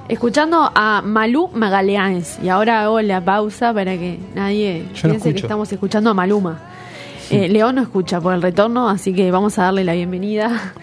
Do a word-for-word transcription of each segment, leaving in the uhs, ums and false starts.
Escuchando a Malú Magaleáns. Y ahora hago la pausa para que nadie Yo no piense que estamos escuchando a Maluma. Eh, León no escucha por el retorno, así que vamos a darle la bienvenida.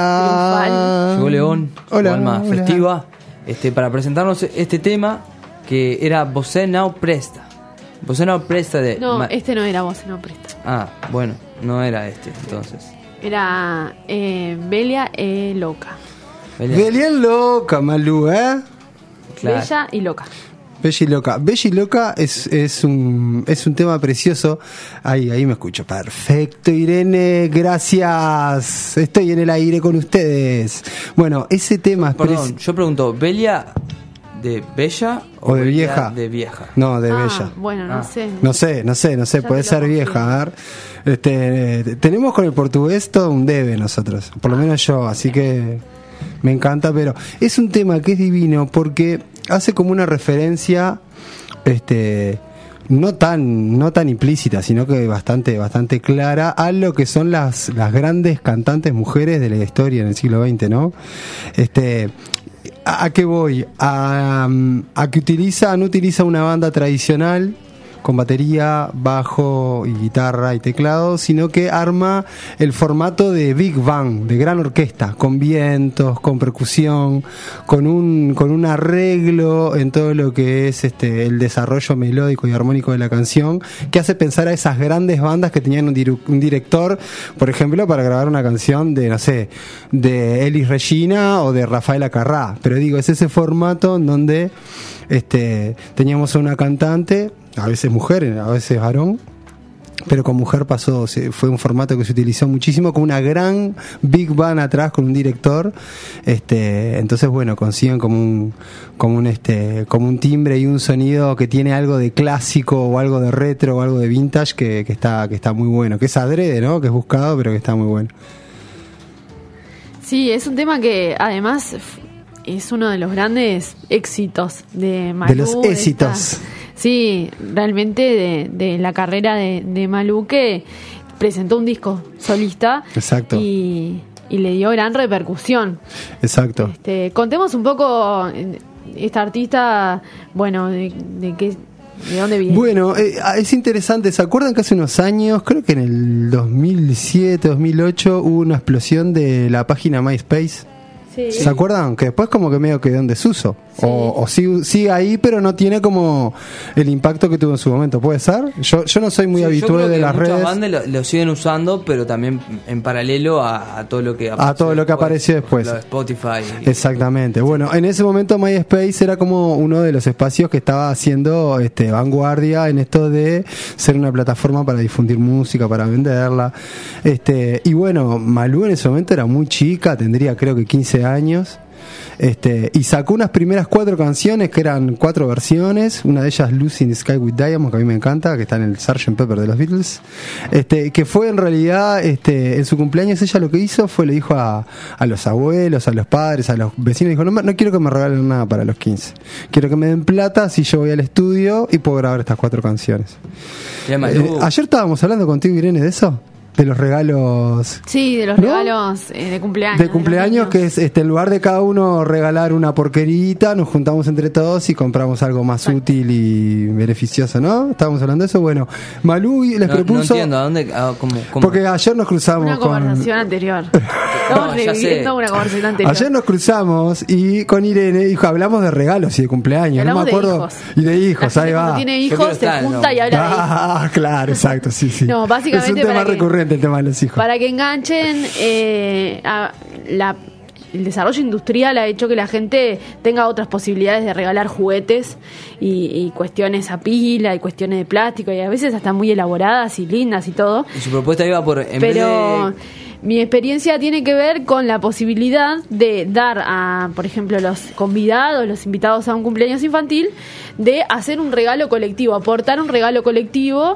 Hola. Llegó León, Hola, su alma hola. festiva, este, para presentarnos este tema que era Você Não Presta. Você Não Presta de... No, Ma- este no era vos, no presta. Ah, bueno, no era este, entonces. Era eh, Belia e Loca. Belia. Belén loca, Malú, ¿eh? Claro. Bella y Loca. Bella y loca. Bella y loca es, es, un, es un tema precioso. Ahí, ahí me escucho. Perfecto, Irene, gracias. Estoy en el aire con ustedes. Bueno, ese tema es Perdón, preci- yo pregunto, ¿Belia de bella o de Belia vieja. de vieja? No, de ah, bella. Bueno, no Ah. sé. No sé, no sé, no sé, Ya puede te lo ser vieja. A ver. Este, tenemos con el portugués todo un debe nosotros, por lo menos yo, así que me encanta, pero es un tema que es divino porque hace como una referencia, este, no tan, no tan implícita, sino que bastante, bastante clara a lo que son las, las grandes cantantes mujeres de la historia en el siglo veinte, ¿no? Este, ¿a, a qué voy? A, a que utiliza, no utiliza una banda tradicional con batería, bajo y guitarra y teclado, sino que arma el formato de Big Band, de gran orquesta, con vientos, con percusión, con un, con un arreglo en todo lo que es este el desarrollo melódico y armónico de la canción, que hace pensar a esas grandes bandas que tenían un, diru- un director, por ejemplo, para grabar una canción de, no sé, de Elis Regina o de Rafael Acarrá. Pero digo, es ese formato en donde este, teníamos a una cantante, a veces mujer, a veces varón, pero con mujer pasó, se- fue un formato que se utilizó muchísimo, con una gran big band atrás, con un director, este, entonces bueno, consiguen como un, como un este, como un timbre y un sonido que tiene algo de clásico o algo de retro o algo de vintage que, que está, que está muy bueno, que es adrede, ¿no? Que es buscado, pero que está muy bueno. Sí, es un tema que además f- es uno de los grandes éxitos de Malú. De los esta- éxitos. sí, realmente de, de la carrera de, de Malú, que presentó un disco solista. Exacto. Y, y le dio gran repercusión. Exacto. Este, contemos un poco eh, esta artista, bueno, de, de qué, de dónde viene. Bueno, eh, es interesante. ¿Se acuerdan que hace unos años, creo que en el dos mil siete, dos mil ocho, hubo una explosión de la página MySpace? Sí. ¿Se acuerdan? Que después como que medio quedó en desuso. Sí. O, o sigue, sigue ahí, pero no tiene como el impacto que tuvo en su momento. ¿Puede ser? Yo, yo no soy muy Sí, yo habitué creo de que las muchas redes. bandas lo, lo siguen usando, pero también en paralelo a, a todo lo que A todo lo que apareció después. Lo de Spotify. Exactamente. Bueno, en ese momento MySpace era como uno de los espacios que estaba haciendo este, vanguardia en esto de ser una plataforma para difundir música, para venderla. Este, y bueno, Malú en ese momento era muy chica, tendría creo que quince años. Este, y sacó unas primeras cuatro canciones que eran cuatro versiones, una de ellas Lucy in the Sky with Diamonds, que a mí me encanta, que está en el sergeant Pepper de los Beatles, este, que fue en realidad este, en su cumpleaños ella lo que hizo fue le dijo a, a los abuelos, a los padres, a los vecinos, dijo, no, me- no quiero que me regalen nada para los quince, quiero que me den plata si yo voy al estudio y puedo grabar estas cuatro canciones. Y además, Eh, luego- ayer estábamos hablando contigo, Irene, de eso, de los regalos Sí, de los ¿no? regalos eh, de cumpleaños. de los cumpleaños, niños. que es este en lugar de cada uno regalar una porquerita, nos juntamos entre todos y compramos algo más Exacto. útil y beneficioso, ¿no? Estábamos hablando de eso. Bueno, Malú les no, no propuso, entiendo, ¿a dónde? a- cómo, cómo? porque ayer nos cruzamos Una con conversación anterior. Estamos No, ya sé. reviviendo una conversación anterior. ayer nos cruzamos y con Irene dijo, hablamos de regalos y de cumpleaños, no Hablamos me de acuerdo. hijos. Y de La hijos, gente ahí cuando va. tiene Yo hijos quiero se estar, junta no. y habla de hijos. Ah, claro, exacto, sí, sí. No, básicamente es un tema para que- recurrente el tema de los hijos. Para que enganchen, eh, a la, el desarrollo industrial ha hecho que la gente tenga otras posibilidades de regalar juguetes y, y cuestiones a pila y cuestiones de plástico y a veces hasta muy elaboradas y lindas y todo. Y su propuesta iba por... En Pero vez de, mi experiencia tiene que ver con la posibilidad de dar a, por ejemplo, los convidados, los invitados a un cumpleaños infantil, de hacer un regalo colectivo, aportar un regalo colectivo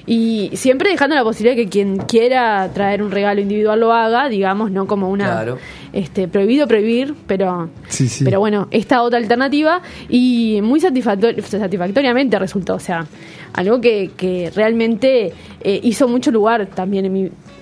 y siempre dejando la posibilidad de que quien quiera traer un regalo individual lo haga, digamos, no como una Claro. este prohibido prohibir, pero Sí, sí. pero bueno, esta otra alternativa y muy satisfactor- satisfactoriamente resultó, o sea, algo que, que realmente eh, hizo mucho lugar también en mi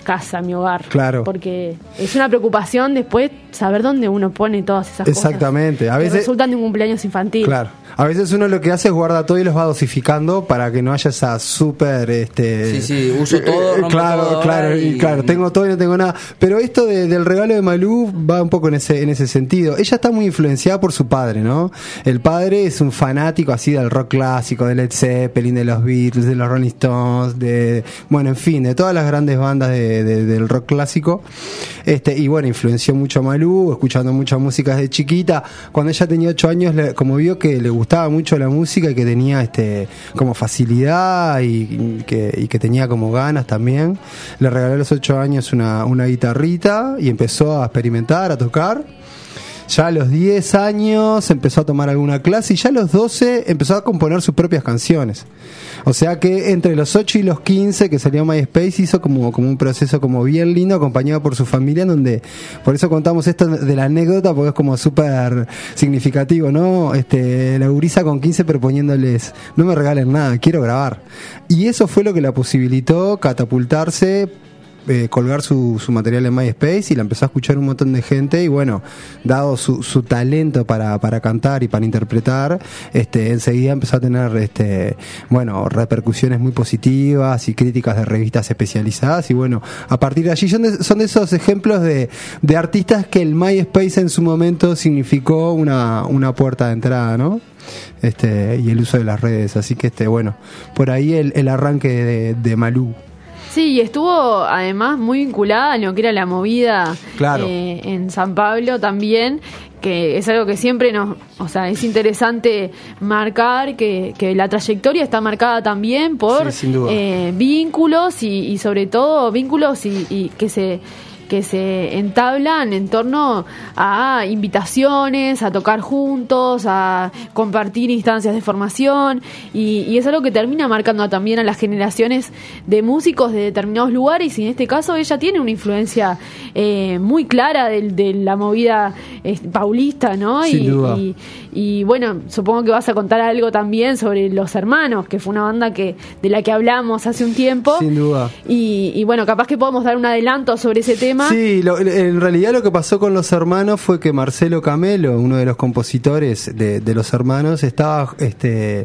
casa, mi hogar. Claro. Porque es una preocupación después saber dónde uno pone todas esas Exactamente. cosas. A veces que resultan de un cumpleaños infantil. Claro. A veces uno lo que hace es guarda todo y los va dosificando para que no haya esa súper... Este, sí, sí, uso todo, rompo claro, todo claro, y... y claro, tengo todo y no tengo nada. Pero esto de, del regalo de Malú va un poco en ese, en ese sentido. Ella está muy influenciada por su padre, ¿no? El padre es un fanático así del rock clásico, de Led Zeppelin, de los Beatles, de los Rolling Stones, de... Bueno, en fin, de todas las grandes bandas de, de, del rock clásico. Este, y bueno, influenció mucho a Malú, escuchando mucha música desde chiquita. Cuando ella tenía ocho años, le, como vio que le gustaba mucho la música y que tenía este como facilidad y, y, que, y que tenía como ganas también, le regaló a los ocho años una, una guitarrita y empezó a experimentar, a tocar. Ya a los diez años empezó a tomar alguna clase y ya a los doce empezó a componer sus propias canciones. O sea que entre los ocho y los quince que salió MySpace hizo como, como un proceso como bien lindo, acompañado por su familia, en donde, por eso contamos esto de la anécdota, porque es como súper significativo, ¿no? Este, la gurisa con quince proponiéndoles, no me regalen nada, quiero grabar. Y eso fue lo que la posibilitó catapultarse, Eh, colgar su, su material en MySpace, y la empezó a escuchar un montón de gente, y bueno, dado su, su talento para, para cantar y para interpretar, este, enseguida empezó a tener este, bueno, repercusiones muy positivas y críticas de revistas especializadas, y bueno, a partir de allí son de, son de esos ejemplos de, de artistas que el MySpace en su momento significó una, una puerta de entrada, ¿no? Este, y el uso de las redes, así que este, bueno, por ahí el, el arranque de, de Malú. Sí, y estuvo además muy vinculada a lo que era la movida, claro. eh, en San Pablo también, que es algo que siempre nos, o sea, es interesante marcar, que, que la trayectoria está marcada también por sí, sin duda. Eh, vínculos y, y sobre todo vínculos y, y que se que se entablan en torno a invitaciones, a tocar juntos, a compartir instancias de formación, y, y es algo que termina marcando también a las generaciones de músicos de determinados lugares, y en este caso ella tiene una influencia eh, muy clara de, de la movida eh, paulista, ¿no? Sin y, duda. Y, y bueno, supongo que vas a contar algo también sobre Los Hermanos, que fue una banda que de la que hablamos hace un tiempo. Sin duda. Y, y bueno, capaz que podemos dar un adelanto sobre ese tema. Sí, lo, en realidad lo que pasó con Los Hermanos fue que Marcelo Camelo, uno de los compositores de, de Los Hermanos, estaba, este,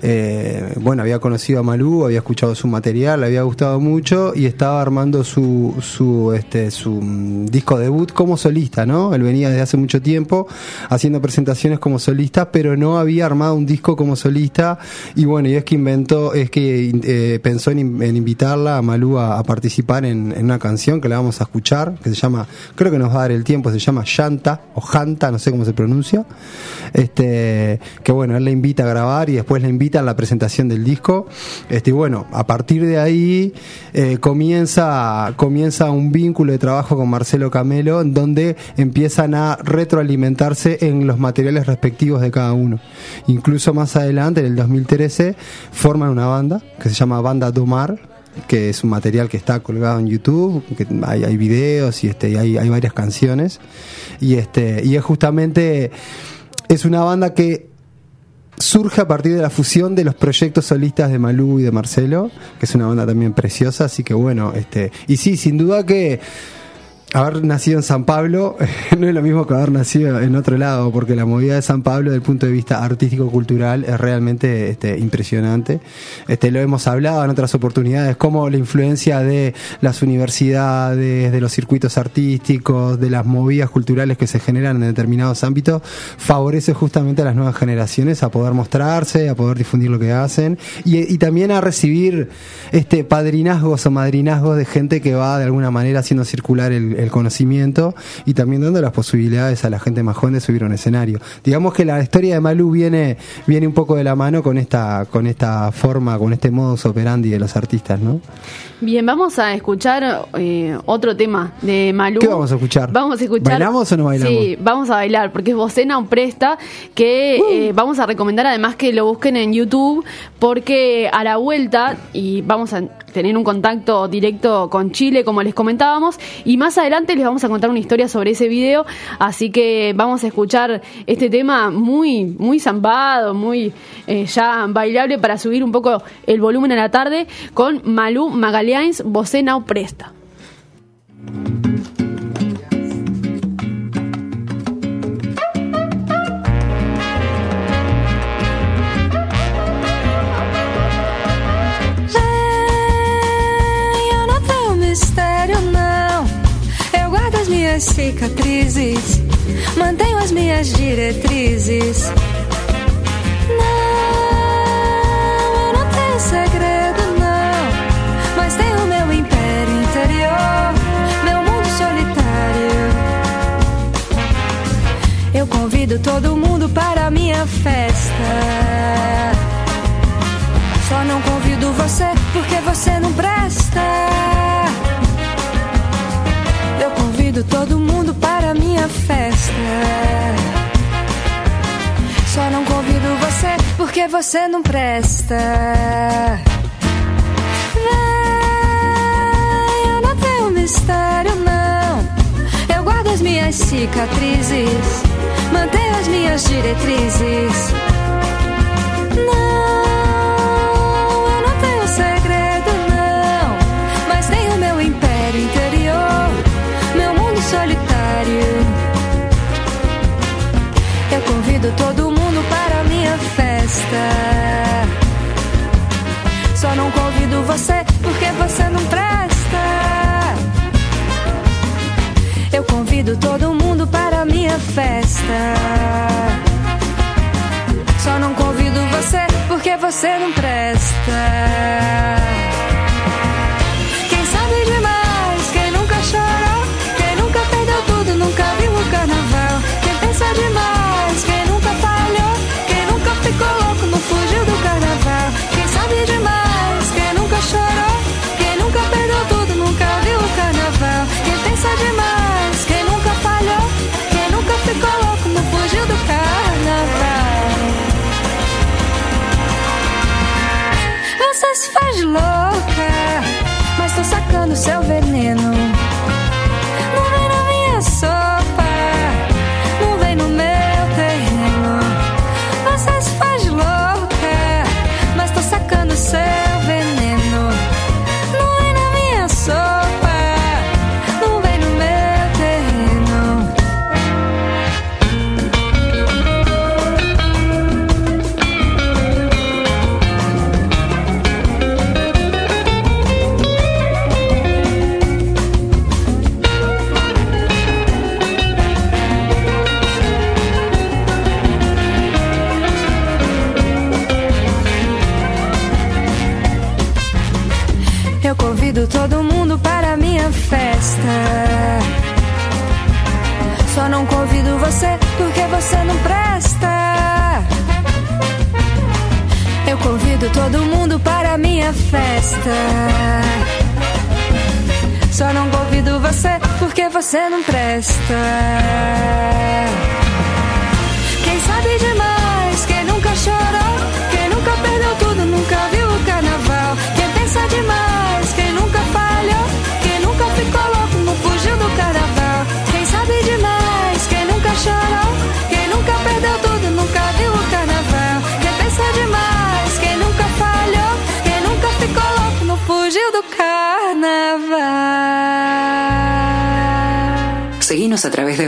eh, bueno, había conocido a Malú, había escuchado su material, le había gustado mucho y estaba armando su, su, este, su um, disco debut como solista, ¿no? Él venía desde hace mucho tiempo haciendo presentaciones como solista, pero no había armado un disco como solista, y bueno, y es que inventó, es que eh, pensó en, en invitarla a Malú a, a participar en, en una canción que la vamos a escuchar, que se llama, creo que nos va a dar el tiempo, se llama Llanta o Janta, no sé cómo se pronuncia, este, que bueno, él la invita a grabar y después la invita a la presentación del disco, este, y bueno, a partir de ahí eh, comienza, comienza un vínculo de trabajo con Marcelo Camelo, en donde empiezan a retroalimentarse en los materiales respectivos de cada uno. Incluso más adelante, en el dos mil trece, forman una banda que se llama Banda Domar, que es un material que está colgado en YouTube, que hay, hay videos y este y hay, hay varias canciones, y este y es justamente es una banda que surge a partir de la fusión de los proyectos solistas de Malú y de Marcelo, que es una banda también preciosa, así que bueno, este y sí, sin duda que haber nacido en San Pablo no es lo mismo que haber nacido en otro lado, porque la movida de San Pablo desde el punto de vista artístico-cultural es realmente este, impresionante. Este, lo hemos hablado en otras oportunidades, cómo la influencia de las universidades, de los circuitos artísticos, de las movidas culturales que se generan en determinados ámbitos, favorece justamente a las nuevas generaciones a poder mostrarse, a poder difundir lo que hacen, y, y también a recibir este padrinazgos o madrinazgos de gente que va de alguna manera haciendo circular el el conocimiento, y también dando las posibilidades a la gente más joven de subir a un escenario. Digamos que la historia de Malú viene viene un poco de la mano con esta con esta forma, con este modus operandi de los artistas, ¿no? Bien, vamos a escuchar eh, otro tema de Malú. ¿Qué vamos a escuchar? Vamos a escuchar. ¿Bailamos o no bailamos? Sí, vamos a bailar, porque es Bocena o Presta, que uh. eh, vamos a recomendar además que lo busquen en YouTube, porque a la vuelta, y vamos a tener un contacto directo con Chile, como les comentábamos, y más adelante les vamos a contar una historia sobre ese video, así que vamos a escuchar este tema muy muy zambado, muy eh, ya bailable para subir un poco el volumen a la tarde, con Malú Magalhães, Bocena o Presta. minhas cicatrizes, mantenho as minhas diretrizes. Não, eu não tenho segredo, não, mas tenho meu império interior, meu mundo solitário. Eu convido todo mundo para a minha festa. Só não convido você porque você não presta. Eu convido todo mundo para a minha festa. Só não convido você porque você não presta. Vem, eu não tenho mistério, não. Eu guardo as minhas cicatrizes, mantenho as minhas diretrizes. Não, eu não tenho segredo, não, mas tenho meu império interior, meu mundo solitário. Eu convido todo mundo para a minha festa. Só não convido você porque você não presta. Eu convido todo mundo para a minha festa. Só não convido você porque você não presta. Quem sabe demais, quem nunca chorou, quem nunca perdeu tudo, nunca viu o carnaval. Quem pensa demais, quem nunca falhou, quem nunca ficou louco, não fugiu do carnaval. Quem sabe demais, quem nunca chorou, quem nunca perdeu tudo, nunca viu o carnaval. Quem pensa demais, quem nunca falhou, quem nunca ficou louco, não fugiu do carnaval. Você se faz louca, mas tô sacando seu veneno. Não vem na minha sopa, não vem no meu terreno. Você se faz louca, mas tô sacando seu veneno. Não vem na minha sopa, não vem no meu terreno. Eu convido todo mundo para a minha festa. Só não convido você porque você não presta. Eu convido todo mundo para a minha festa. Só não convido você porque você não presta. Quem sabe demais, quem nunca chorou, quem nunca perdeu tudo, nunca viu o carnaval. Quem pensa demais, quem nunca falhou, quem nunca ficou louco, não fugiu do carnaval. Quem sabe demais, quem nunca chorou, quem nunca perdeu tudo, nunca viu o carnaval. Quem pensa demais, quem nunca falhou, quem nunca ficou louco, não fugiu do carnaval. Seguinos a través de